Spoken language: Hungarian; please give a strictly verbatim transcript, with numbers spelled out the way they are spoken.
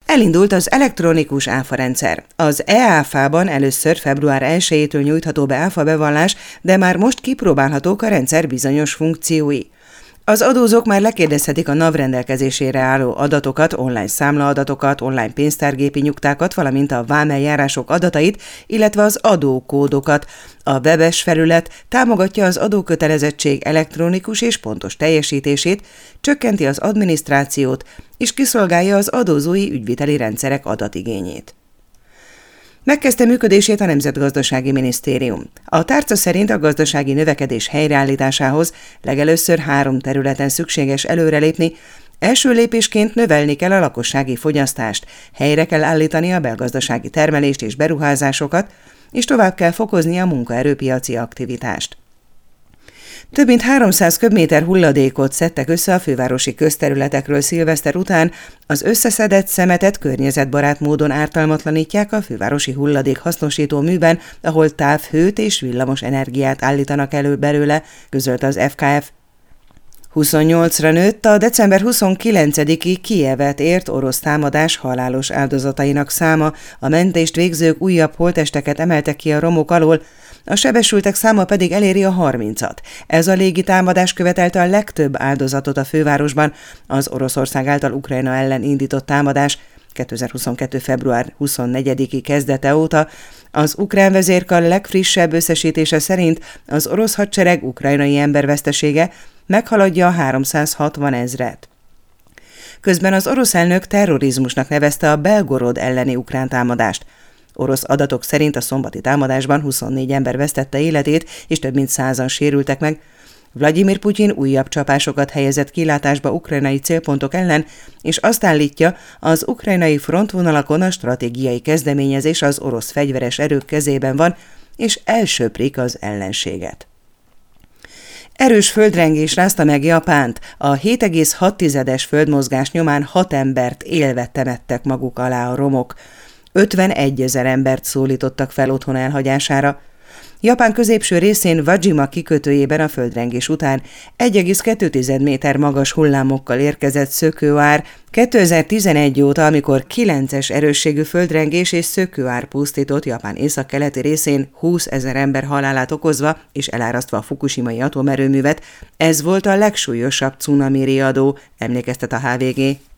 Elindult az elektronikus áfarendszer. Az e-áfában először február elsejétől nyújtható be áfabevallás, de már most kipróbálhatók a rendszer bizonyos funkciói. Az adózók már lekérdezhetik a NAV rendelkezésére álló adatokat, online számlaadatokat, online pénztárgépi nyugtákat, valamint a vámeljárások adatait, illetve az adókódokat. A webes felület támogatja az adókötelezettség elektronikus és pontos teljesítését, csökkenti az adminisztrációt és kiszolgálja az adózói ügyviteli rendszerek adatigényét. Megkezdte működését a Nemzetgazdasági Minisztérium. A tárca szerint a gazdasági növekedés helyreállításához legelőször három területen szükséges előrelépni. Első lépésként növelni kell a lakossági fogyasztást, helyre kell állítani a belgazdasági termelést és beruházásokat, és tovább kell fokozni a munkaerőpiaci aktivitást. Több mint háromszáz köbméter hulladékot szedtek össze a fővárosi közterületekről szilveszter után, az összeszedett szemetet környezetbarát módon ártalmatlanítják a fővárosi hulladék hasznosító műben, ahol távhőt és villamos energiát állítanak elő belőle, közölte az ef ká ef. huszonnyolcra nőtt a december huszonkilencediki Kijevet ért orosz támadás halálos áldozatainak száma, a mentést végzők újabb holttesteket emeltek ki a romok alól, a sebesültek száma pedig eléri a harmincat. Ez a légi támadás követelte a legtöbb áldozatot a fővárosban, az Oroszország által Ukrajna ellen indított támadás kétezer-huszonkettő. február huszonnegyediki kezdete óta. Az ukrán vezérkar legfrissebb összesítése szerint az orosz hadsereg ukrajnai embervesztesége meghaladja a háromszázhatvan ezret. Közben az orosz elnök terrorizmusnak nevezte a Belgorod elleni ukrán támadást. Orosz adatok szerint a szombati támadásban huszonnégy ember vesztette életét, és több mint százan sérültek meg. Vladimir Putyin újabb csapásokat helyezett kilátásba ukrajnai célpontok ellen, és azt állítja, az ukrajnai frontvonalakon a stratégiai kezdeményezés az orosz fegyveres erők kezében van, és elsöprik az ellenséget. Erős földrengés rázta meg Japánt. A hét egész hat tizedes földmozgás nyomán hat embert élve temettek maguk alá a romok. ötvenegyezer embert szólítottak fel otthon elhagyására. Japán középső részén Wajima kikötőjében a földrengés után egy egész kettő méter magas hullámokkal érkezett szökőár. kétezer-tizenegy óta, amikor kilences erősségű földrengés és szökőár pusztított Japán északkeleti részén húszezer ember halálát okozva és elárasztva a fukushimai atomerőművet, ez volt a legsúlyosabb cunami riadó, emlékeztet a há vé gé.